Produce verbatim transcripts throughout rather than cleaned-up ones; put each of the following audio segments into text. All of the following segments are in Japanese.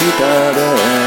下で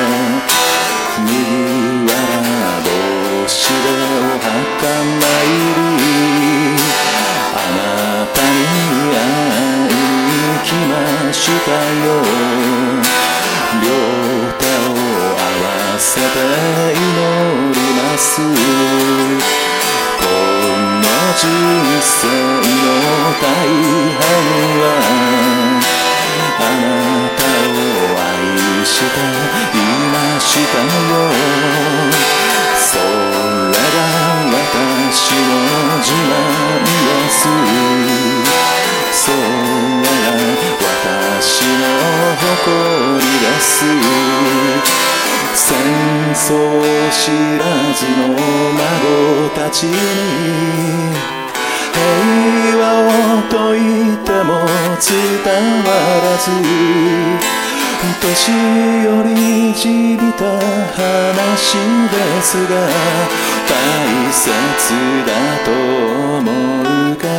麦わら帽子でお墓参り、あなたに会いに来ましたよ。両手を合わせて祈ります。この人生の大半はあなたを愛していましたよ。それが私の自慢です。それが私の誇りです。戦争知らずの孫たちに平和をと言っても伝わらず、年寄りじみた話ですが大切だと思うから、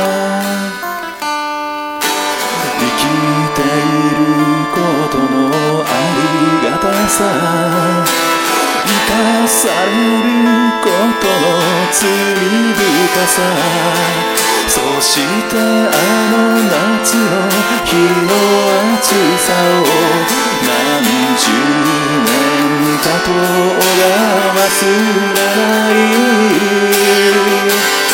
生きていることのありがたさ、生かされることの罪深さ、そしてあの夏の日の暑さを何十年かとが忘れない。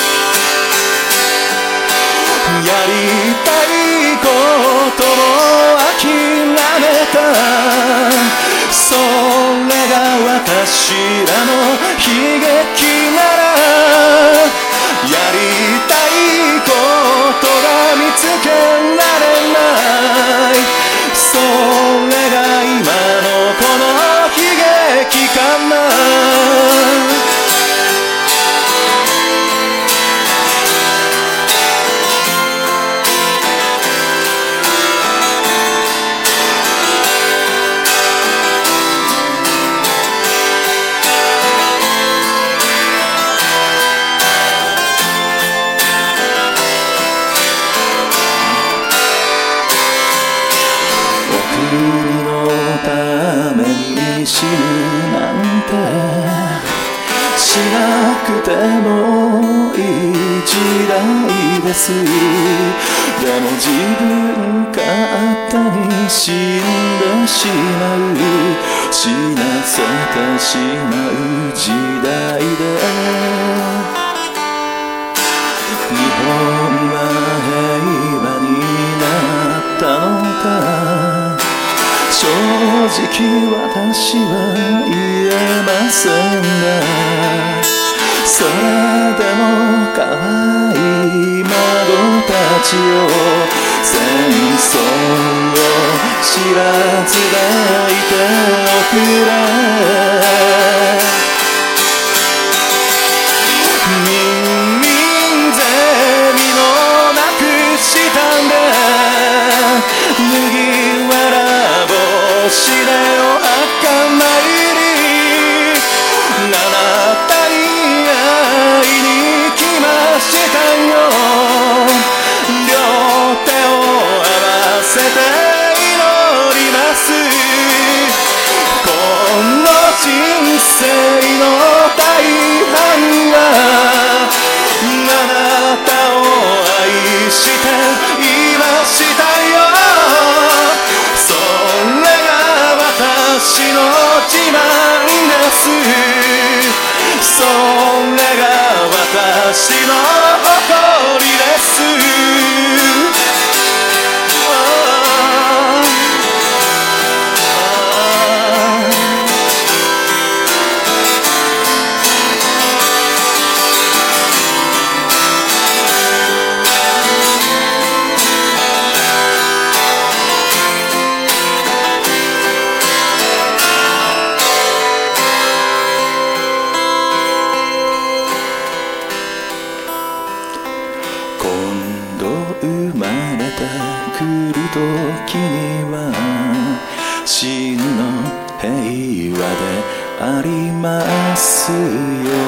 やりたいことを諦めた、それが私らの悲劇なら、やりたいことが見つけられない、それが今のこの悲劇かな。国のために死ぬなんてしなくてもいい時代です。でも自分勝手に死んでしまう、死なせてしまう時代で、日本は平和になったのか正直私は言えませんが、それでも可愛い孫たちを戦争を知らずでいておくれ。民民ゼミのなくしたんで麦わら帽子でお墓参り、あなたに会いに来ましたよ。両手を合わせて祈ります。この人生の大半はあなたを愛していましたよ。それが私の自慢です。それが私の誇りです。生まれてくる時には真の平和でありますよう